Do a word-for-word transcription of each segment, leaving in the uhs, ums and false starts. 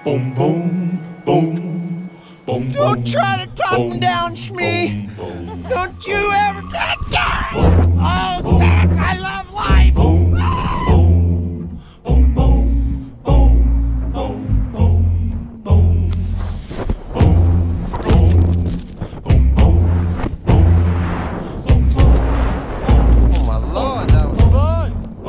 Boom, boom, boom, boom. Don't try to talk me down, Shmee. Don't you ever get down. Oh, Zach, I love life. Boom, boom, boom, boom, boom, boom, boom, boom. Oh, my Lord, that was fun.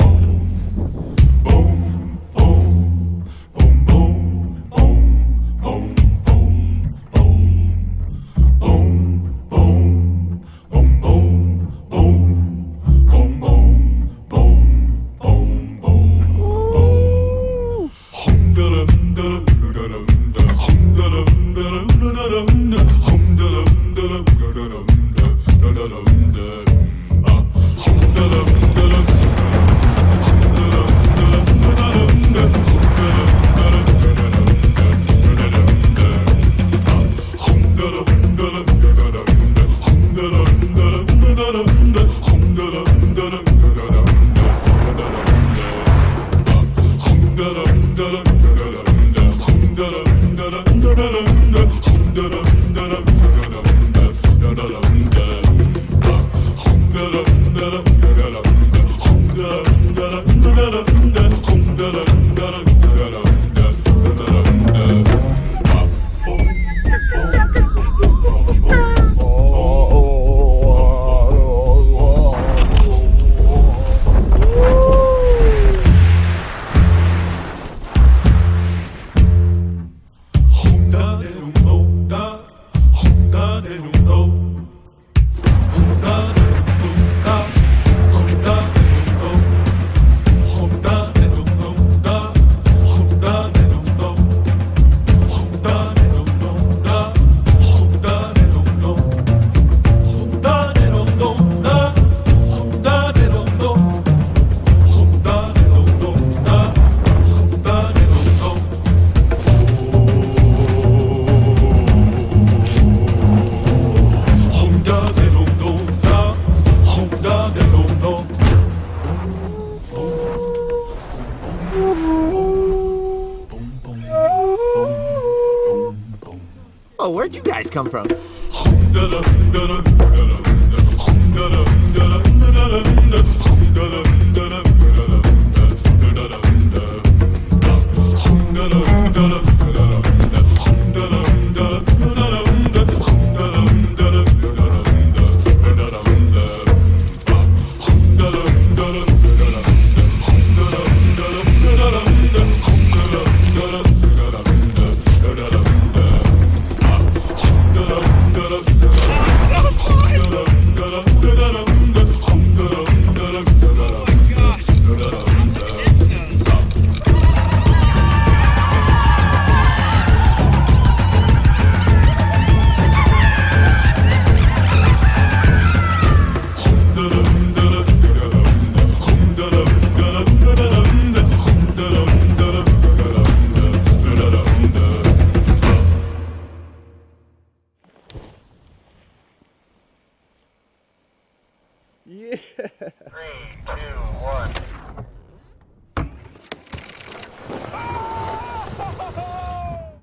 Oh, where'd you guys come from? Hum da da da da da da da da da da da da da da da da da da da